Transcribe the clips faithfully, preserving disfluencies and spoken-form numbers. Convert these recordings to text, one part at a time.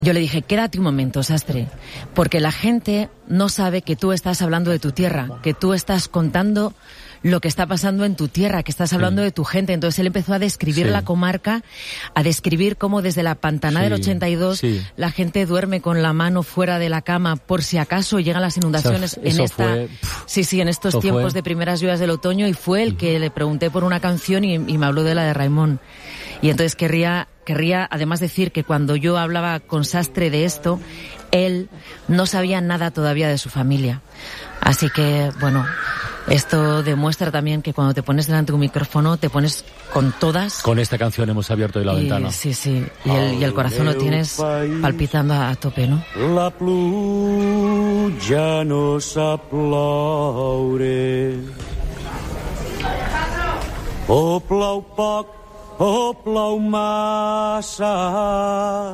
Yo le dije, quédate un momento, Sastre, porque la gente no sabe que tú estás hablando de tu tierra, que tú estás contando lo que está pasando en tu tierra, que estás hablando sí. de tu gente. Entonces él empezó a describir sí. la comarca, a describir cómo desde la Pantanal sí. del ochenta y dos sí. la gente duerme con la mano fuera de la cama por si acaso llegan las inundaciones. O sea, en esta, fue... sí, sí, en estos eso tiempos fue... de primeras lluvias del otoño, y fue el que le pregunté por una canción y, y me habló de la de Raimón. Y entonces querría, querría además decir que cuando yo hablaba con Sastre de esto, él no sabía nada todavía de su familia. Así que, bueno, esto demuestra también que cuando te pones delante de un micrófono, te pones con todas. Con esta canción hemos abierto hoy la y, ventana. Sí, sí, y el, y el corazón lo tienes palpitando a tope, ¿no? La pluja no sap ploure, o plou poc o plou massa.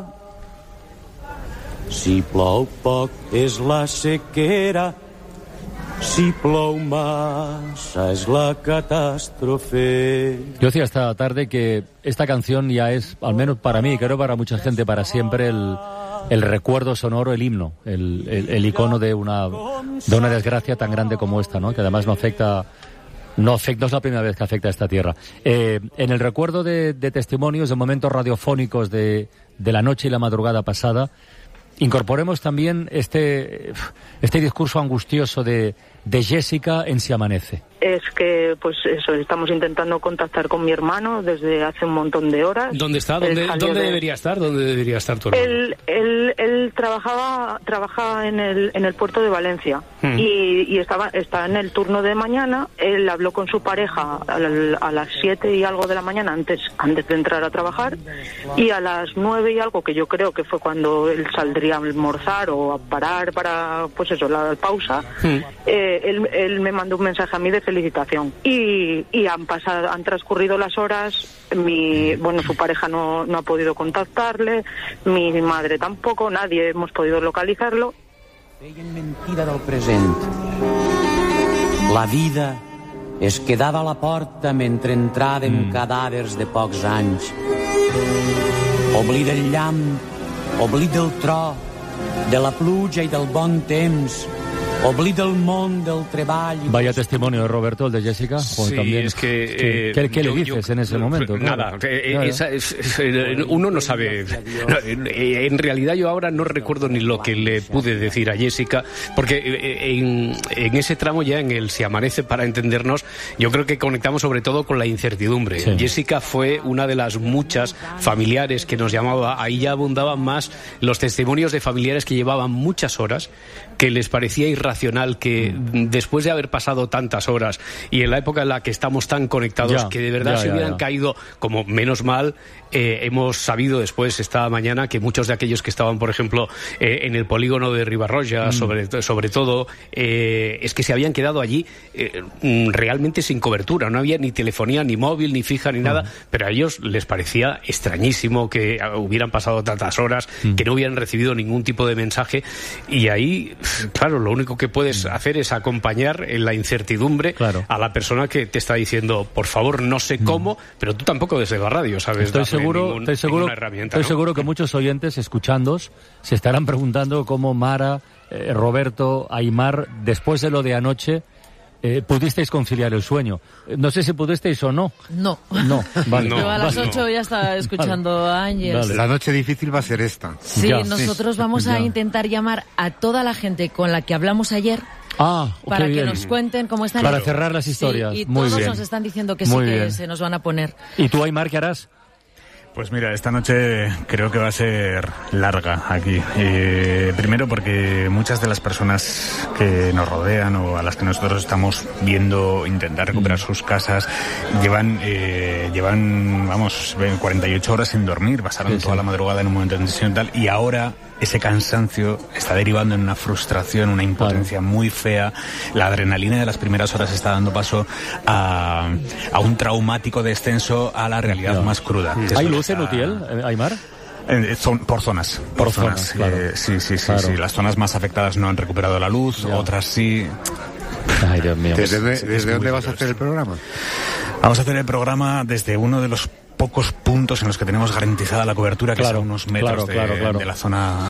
Si plou poc és la sequera, si plou massa és la catástrofe. Yo decía esta tarde que esta canción ya es, al menos para mí, creo para mucha gente, para siempre el, el recuerdo sonoro, el himno, el, el, el icono de una, de una desgracia tan grande como esta, ¿no? Que además no afecta... No, afecta, no es la primera vez que afecta a esta tierra. Eh, en el recuerdo de, de testimonios, de momentos radiofónicos de, de la noche y la madrugada pasada, incorporemos también este, este discurso angustioso de, de Jessica en Si Amanece. Es que, pues eso, estamos intentando contactar con mi hermano desde hace un montón de horas. ¿Dónde está? ¿Dónde, ¿dónde de... debería estar? ¿Dónde debería estar tu hermano? Él, él, él trabajaba, trabaja en el, en el puerto de Valencia hmm. y, y estaba, está en el turno de mañana. Él habló con su pareja a, la, a las siete y algo de la mañana antes, antes de entrar a trabajar, y a las nueve y algo, que yo creo que fue cuando él saldría a almorzar o a parar para, pues eso, la pausa, hmm. eh, él, él me mandó un mensaje a mí de felicitación, y, y han pasado, han transcurrido las horas. Mi, bueno, su pareja no, no ha podido contactarle, mi madre tampoco, nadie hemos podido localizarlo. Feien mentida del present. La vida es quedava a la porta mentre entraven mm. cadàvers de pocs anys. Oblit del llamp, oblit del tro, de la pluja i del bon temps, oblit del món del treball. Vaya testimonio, Roberto, el de Jessica. Sí, también. Es que... ¿Qué, eh, ¿qué, qué yo, le dices yo, en ese momento? Nada, claro. eh, claro. Esa es, eh, uno no sabe... No, en realidad yo ahora no recuerdo ni lo que le pude decir a Jessica, porque en, en ese tramo ya, en el Si Amanece, para entendernos, yo creo que conectamos sobre todo con la incertidumbre. Sí. Jessica fue una de las muchas familiares que nos llamaba. Ahí ya abundaban más los testimonios de familiares que llevaban muchas horas, que les parecía irracional que después de haber pasado tantas horas y en la época en la que estamos tan conectados, ya, que de verdad ya, se hubieran ya, ya. caído, como menos mal, eh, hemos sabido después esta mañana que muchos de aquellos que estaban, por ejemplo, eh, en el polígono de Ribarroja, mm. sobre, sobre todo, eh, es que se habían quedado allí eh, realmente sin cobertura, no había ni telefonía, ni móvil, ni fija, ni mm. nada, pero a ellos les parecía extrañísimo que hubieran pasado tantas horas, mm. que no hubieran recibido ningún tipo de mensaje, y ahí, claro, lo único que puedes mm. hacer es acompañar en la incertidumbre claro. a la persona que te está diciendo, por favor, no sé cómo, mm. pero tú tampoco desde la radio sabes estoy seguro, ningún, estoy seguro, herramienta. Estoy ¿no? seguro que muchos oyentes escuchándos se estarán preguntando cómo Mara, eh, Roberto, Aimar, después de lo de anoche, Eh, ¿pudisteis conciliar el sueño? No sé si pudisteis o no. No. No, vale. Yo a las ocho vale. ya estaba escuchando vale. a Ángel. Vale. La noche difícil va a ser esta. Sí, ya. nosotros sí. vamos ya. a intentar llamar a toda la gente con la que hablamos ayer. Ah, para que bien. nos cuenten cómo están. Para cerrar las historias. Sí, y Muy todos bien. nos están diciendo que Muy sí, que bien. se nos van a poner. ¿Y tú, Aimar, qué harás? Pues mira, esta noche creo que va a ser larga aquí. Eh, primero porque muchas de las personas que nos rodean o a las que nosotros estamos viendo intentar recuperar sus casas llevan, eh, llevan, vamos, cuarenta y ocho horas sin dormir, pasaron sí, toda sí. la madrugada en un momento de tensión y tal, y ahora ese cansancio está derivando en una frustración, una impotencia claro. muy fea. La adrenalina de las primeras horas está dando paso a, a un traumático descenso a la realidad claro. más cruda. ¿Hay luz en Utiel, Aimar? Eh, son por zonas, por, por zonas. zonas claro. eh, sí, sí, sí, claro. sí. Las zonas más afectadas no han recuperado la luz, ya. otras sí. Ay, Dios mío. ¿Desde, desde, ¿desde dónde vas a hacer el programa? Vamos a hacer el programa desde uno de los pocos puntos en los que tenemos garantizada la cobertura, que claro, son unos metros claro, de, claro, claro. de la zona